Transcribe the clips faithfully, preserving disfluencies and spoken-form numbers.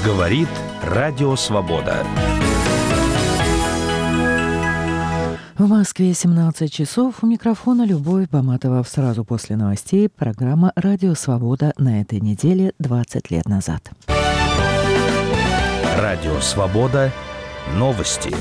Говорит Радио Свобода. В Москве семнадцать часов. У микрофона Любовь Баматова. Сразу после новостей программа «Радио Свобода» на этой неделе двадцать лет назад. Радио Свобода. Новости.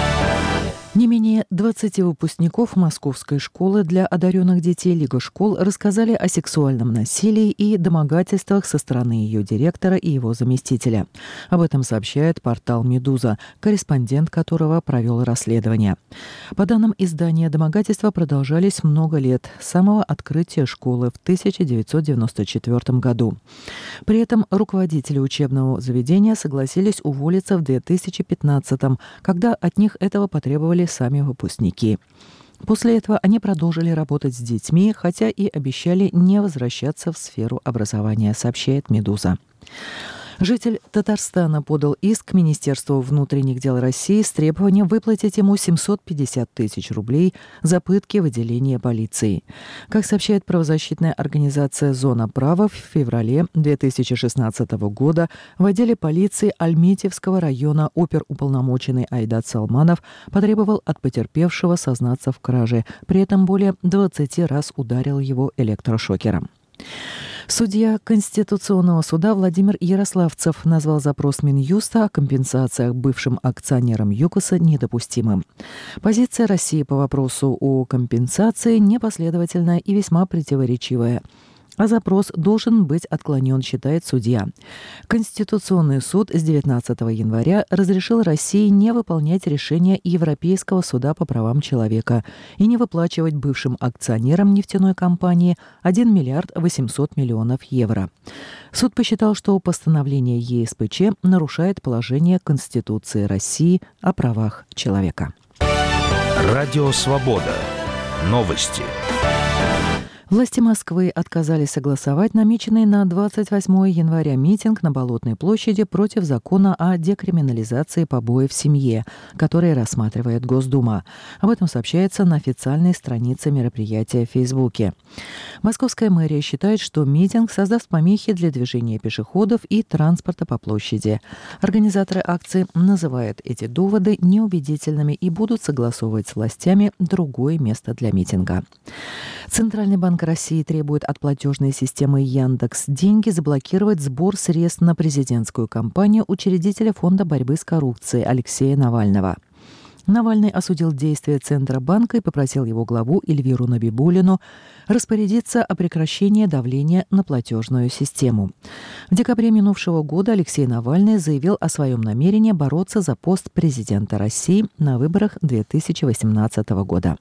Не менее двадцати выпускников Московской школы для одаренных детей «Лига школ» рассказали о сексуальном насилии и домогательствах со стороны ее директора и его заместителя. Об этом сообщает портал «Медуза», корреспондент которого провел расследование. По данным издания, домогательства продолжались много лет, с самого открытия школы в тысяча девятьсот девяносто четвёртом году. При этом руководители учебного заведения согласились уволиться в две тысячи пятнадцатом, когда от них этого потребовали сами выпускники. После этого они продолжили работать с детьми, хотя и обещали не возвращаться в сферу образования, сообщает «Медуза». Житель Татарстана подал иск к Министерству внутренних дел России с требованием выплатить ему семьсот пятьдесят тысяч рублей за пытки в отделении полиции. Как сообщает правозащитная организация «Зона права», в феврале две тысячи шестнадцатого года в отделе полиции Альметьевского района оперуполномоченный Айдат Салманов потребовал от потерпевшего сознаться в краже. При этом более двадцати раз ударил его электрошокером. Судья Конституционного суда Владимир Ярославцев назвал запрос Минюста о компенсациях бывшим акционерам ЮКОСа недопустимым. Позиция России по вопросу о компенсации непоследовательная и весьма противоречивая. А запрос должен быть отклонен, считает судья. Конституционный суд с девятнадцатого января разрешил России не выполнять решение Европейского суда по правам человека и не выплачивать бывшим акционерам нефтяной компании один миллиард восемьсот миллионов евро. Суд посчитал, что постановление ЕСПЧ нарушает положение Конституции России о правах человека. Радио Свобода. Новости. Власти Москвы отказались согласовать намеченный на двадцать восьмое января митинг на Болотной площади против закона о декриминализации побоев в семье, который рассматривает Госдума. Об этом сообщается на официальной странице мероприятия в Фейсбуке. Московская мэрия считает, что митинг создаст помехи для движения пешеходов и транспорта по площади. Организаторы акции называют эти доводы неубедительными и будут согласовывать с властями другое место для митинга. Центральный банк России требует от платежной системы Яндекс Деньги заблокировать сбор средств на президентскую кампанию учредителя Фонда борьбы с коррупцией Алексея Навального. Навальный осудил действия Центробанка и попросил его главу Эльвиру Набибуллину распорядиться о прекращении давления на платежную систему. В декабре минувшего года Алексей Навальный заявил о своем намерении бороться за пост президента России на выборах две тысячи восемнадцатого года.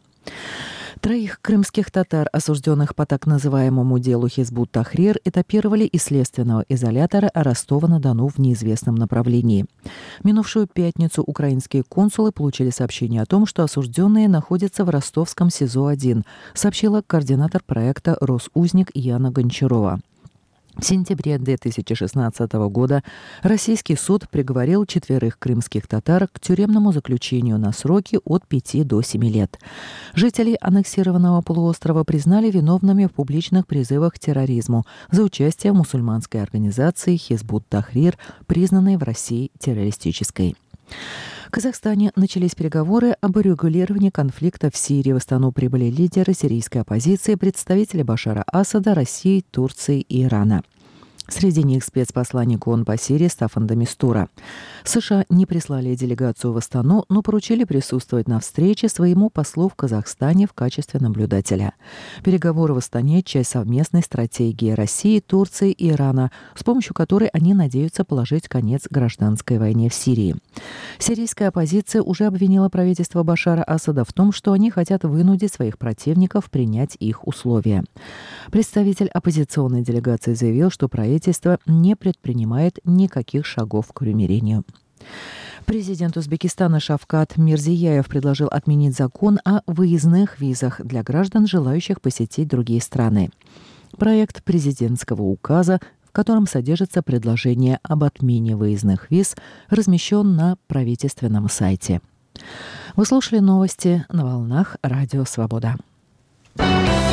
Троих крымских татар, осужденных по так называемому делу Хизбут Тахрир, этапировали из следственного изолятора Ростова-на-Дону в неизвестном направлении. В минувшую пятницу украинские консулы получили сообщение о том, что осужденные находятся в ростовском СИЗО один, сообщила координатор проекта «Росузник» Яна Гончарова. В сентябре две тысячи шестнадцатого года российский суд приговорил четверых крымских татар к тюремному заключению на сроки от пяти до семи лет. Жителей аннексированного полуострова признали виновными в публичных призывах к терроризму за участие в мусульманской организации Хизбут Тахрир, признанной в России террористической. В Казахстане начались переговоры об урегулировании конфликта в Сирии. В Астану прибыли лидеры сирийской оппозиции, представители Башара Асада, России, Турции и Ирана. Среди них спецпосланник ООН по Сирии Стаффан де Мистура. США не прислали делегацию в Астану, но поручили присутствовать на встрече своему послу в Казахстане в качестве наблюдателя. Переговоры в Астане – часть совместной стратегии России, Турции и Ирана, с помощью которой они надеются положить конец гражданской войне в Сирии. Сирийская оппозиция уже обвинила правительство Башара Асада в том, что они хотят вынудить своих противников принять их условия. Представитель оппозиционной делегации заявил, что правительство Правительство не предпринимает никаких шагов к примирению. Президент Узбекистана Шавкат Мирзияев предложил отменить закон о выездных визах для граждан, желающих посетить другие страны. Проект президентского указа, в котором содержится предложение об отмене выездных виз, размещен на правительственном сайте. Вы слушали новости на волнах Радио Свобода.